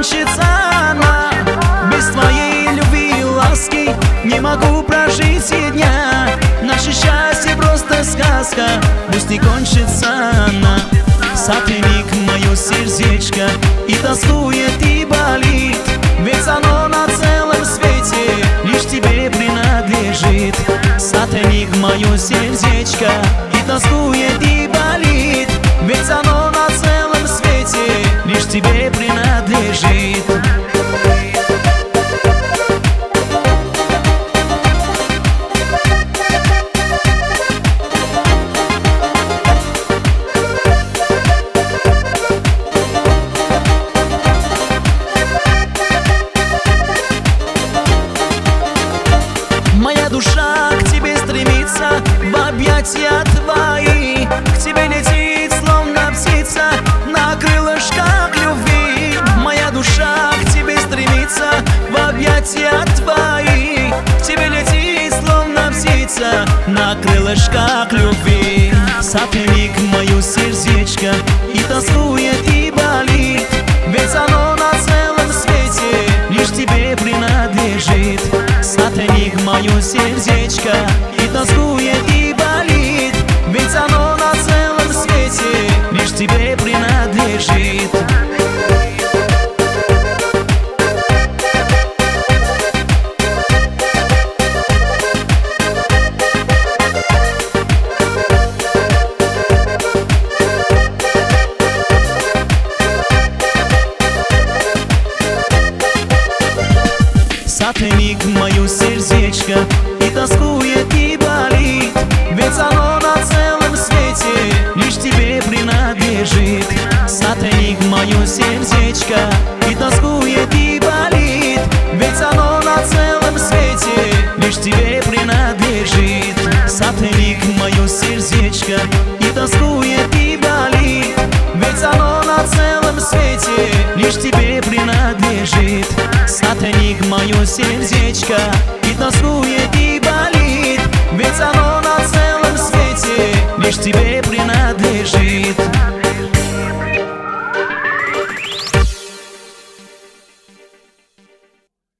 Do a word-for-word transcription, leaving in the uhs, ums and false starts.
кончится она. Без твоей любви и ласки не могу прожить и дня. Наше счастье просто сказка, пусть не кончится она. Сотри мое сердечко, и тоскует, и болит, ведь оно на целом свете лишь тебе принадлежит. Сотри мое сердечко, и тоскует, и болит, ведь оно на целом свете лишь тебе принадлежит. Моя душа к тебе стремится, в объятия твои, к тебе летит, словно птица, на крылышках любви. Моя душа к тебе стремится, в объятия твои, к тебе летит, словно птица, на крылышках любви. Сотри мое сердечко, и тоскует, и болит, ведь оно на целом свете лишь тебе принадлежит. Сотри мое сердечко, и тоскует, и болит, ведь оно на целом свете лишь тебе принадлежит. Сотри мое сердечко, и тоскует, и болит, ведь оно на целом свете лишь тебе принадлежит. Сотри мое сердечко, и тоскует, и болит, ведь оно на целом свете лишь тебе принадлежит. Сотри мое сердечко, и тоскует, и болит, ведь оно на целом свете лишь тебе принадлежит. Сотри мое сердечко, и тоскует, и болит, ведь оно на целом свете лишь тебе